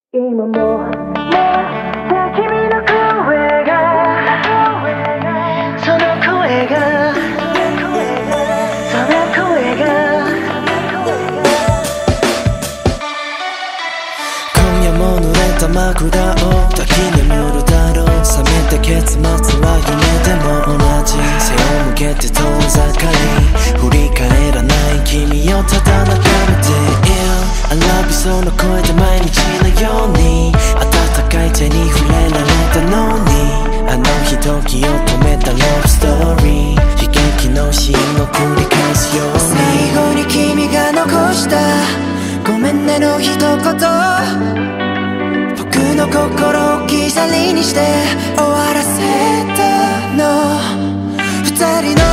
今も君の声がその声がその声が今夜も濡れた枕を抱き眠るだろう。冷めた結末は夢でも同じ。背を向けて遠ざかり振り返らない君をただ眺めている。I love you その声で毎日のように温かい手に触れられたのに、あのひときを止めたラブストーリー、悲劇のシーンを繰り返すように。最後に君が残したごめんねの一言、僕の心を置き去りにして終わらせたの。二人の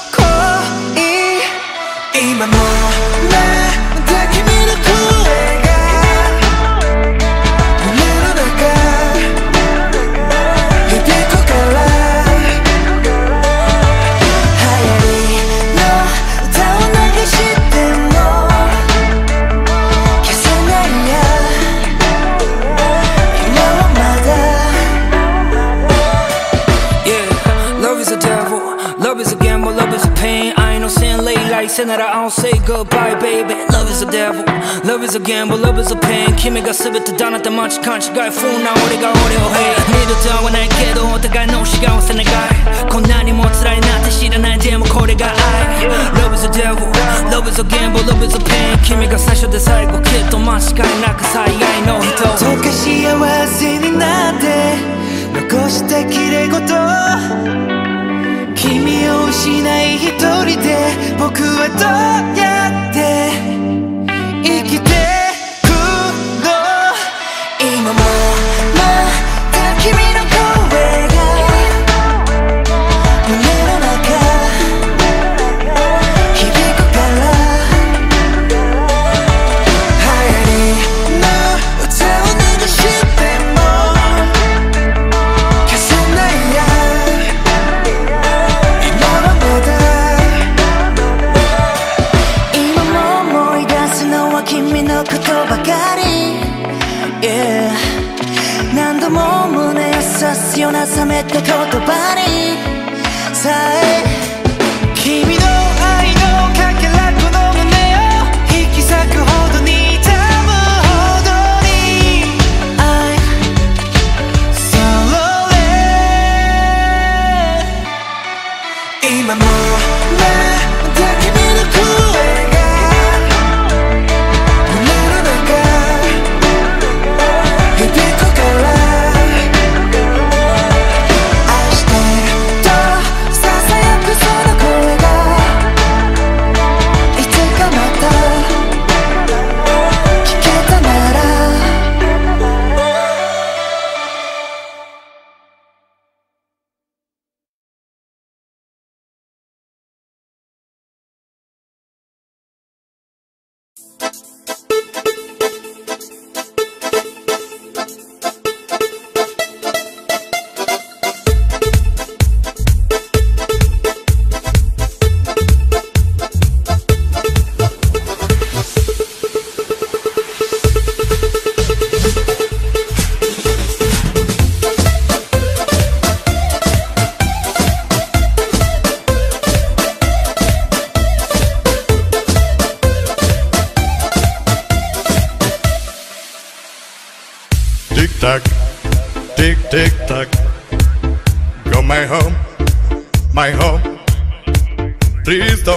恋、今もまだ君の声が胸の中響くから流行りの歌を流しても消せないや今はまだ。 Yeah, love is a devil, love is a gamble, love is a pain. I ain't no sin late like say that I don't say goodbye baby. Love is a devil, love is a gamble, love is a pain. 君が全てだなんて間違い不な俺が俺を hate。 二度と会わないけどお互いの幸せ願い、こんなにも辛いなんて知らないでもこれが愛。 Love is a devil, love is a gamble, love is a pain。 君が最初で最後きっと間違いなく最愛の人。 どうか幸せになって残したきれ事、君を失い一人で僕はどうやって生きてくの。今もまだ君の声が胸の中響くから流行りの歌を流しても消せないや今はまだ。今も思い出すのは君のことばかり、yeah。 何度も胸を刺すような冷めた言葉にさえ君の愛のかけらこの胸を引き裂くほどに痛むほどに I sorry。 今もまだ君の声が胸の中響くから愛してると囁くその声がいつかまた聞けたなら。 Tick tock, tick tick tock. Go my home, my home. Please don't.